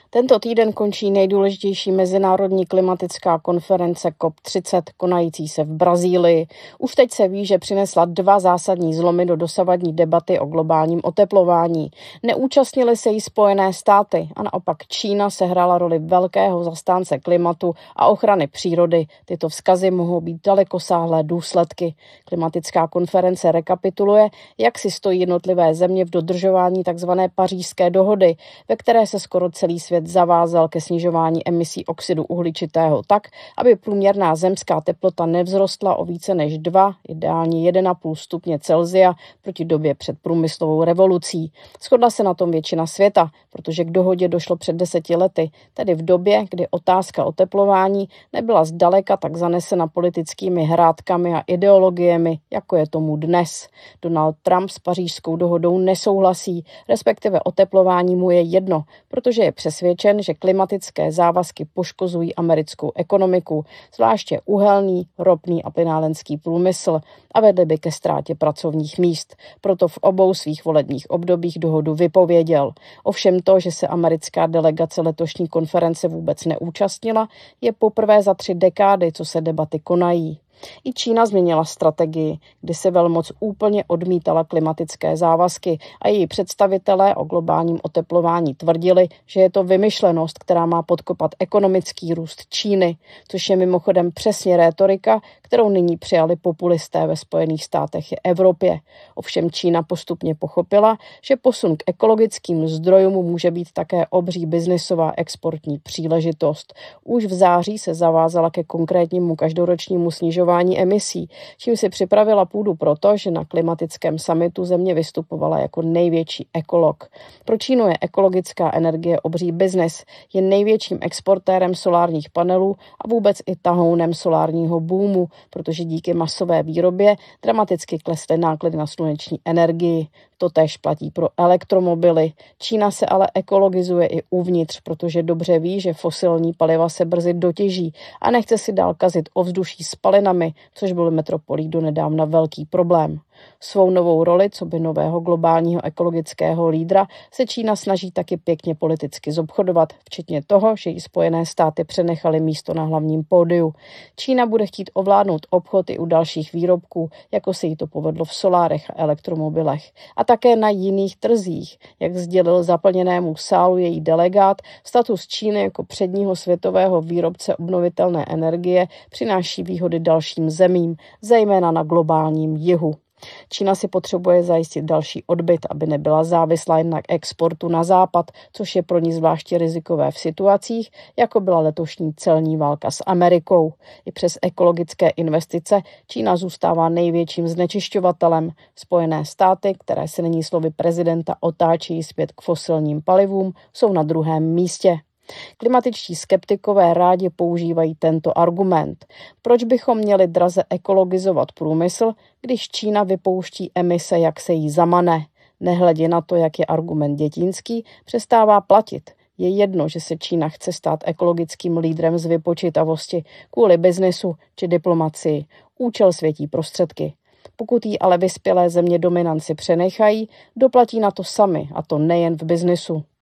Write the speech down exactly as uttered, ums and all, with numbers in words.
Tento týden končí nejdůležitější mezinárodní klimatická konference C O P třicet, konající se v Brazílii. Už teď se ví, že přinesla dva zásadní zlomy do dosavadní debaty o globálním oteplování. Neúčastnily se jí Spojené státy a naopak Čína sehrála roli velkého zastánce klimatu a ochrany přírody. Tyto vzkazy mohou být dalekosáhlé důsledky. Klimatická konference rekapituluje, jak si stojí jednotlivé země v dodržování tzv. Pařížské dohody, ve které se skoro celý svět zavázal ke snižování emisí oxidu uhličitého tak, aby průměrná zemská teplota nevzrostla o více než dva, ideálně jedna celá pět stupně Celsia proti době před průmyslovou revolucí. Shodla se na tom většina světa, protože k dohodě došlo před deseti lety, tedy v době, kdy otázka oteplování nebyla zdaleka tak zanesena politickými hrádkami a ideologiemi, jako je tomu dnes. Donald Trump s Pařížskou dohodou nesouhlasí, respektive oteplování mu je jedno, protože je přesvědčen, že klimatické závazky poškozují americkou ekonomiku, zvláště uhelný, ropný a plynárenský průmysl a vedly by ke ztrátě pracovních míst. Proto v obou svých volebních obdobích dohodu vypověděl. Ovšem to, že se americká delegace letošní konference vůbec neúčastnila, je poprvé za tři dekády, co se debaty konají. I Čína změnila strategii, kdy se velmoc úplně odmítala klimatické závazky a její představitelé o globálním oteplování tvrdili, že je to vymyšlenost, která má podkopat ekonomický růst Číny, což je mimochodem přesně rétorika, kterou nyní přijali populisté ve Spojených státech i Evropě. Ovšem Čína postupně pochopila, že posun k ekologickým zdrojům může být také obří biznisová exportní příležitost. Už v září se zavázala ke konkrétnímu každoročnímu snižování emisí, čím si připravila půdu proto, že na klimatickém summitu země vystupovala jako největší ekolog. Pro Čínu je ekologická energie obří biznes, je největším exportérem solárních panelů a vůbec i tahounem solárního boomu, protože díky masové výrobě dramaticky klesly náklady na sluneční energii. To též platí pro elektromobily. Čína se ale ekologizuje i uvnitř, protože dobře ví, že fosilní paliva se brzy dotěží a nechce si dál kazit ovzduší spalinami, což byl metropolí donedávna velký problém. Svou novou roli, co by nového globálního ekologického lídra, se Čína snaží taky pěkně politicky zobchodovat, včetně toho, že jí Spojené státy přenechaly místo na hlavním pódiu. Čína bude chtít ovládnout obchod i u dalších výrobků, jako se jí to povedlo v solárech a elektromobilech. A také na jiných trzích, jak sdělil zaplněnému sálu její delegát, status Číny jako předního světového výrobce obnovitelné energie přináší výhody dalším zemím, zejména na globálním jihu. Čína si potřebuje zajistit další odbyt, aby nebyla závislá jen na exportu na západ, což je pro ní zvláště rizikové v situacích, jako byla letošní celní válka s Amerikou. I přes ekologické investice Čína zůstává největším znečišťovatelem. Spojené státy, které se nyní slovy prezidenta otáčejí zpět k fosilním palivům, jsou na druhém místě. Klimatičtí skeptikové rádi používají tento argument. Proč bychom měli draze ekologizovat průmysl, když Čína vypouští emise, jak se jí zamane? Nehledě na to, jak je argument dětinský, přestává platit. Je jedno, že se Čína chce stát ekologickým lídrem z vypočítavosti kvůli biznesu či diplomacii. Účel světí prostředky. Pokud jí ale vyspělé země dominanci přenechají, doplatí na to sami, a to nejen v biznesu.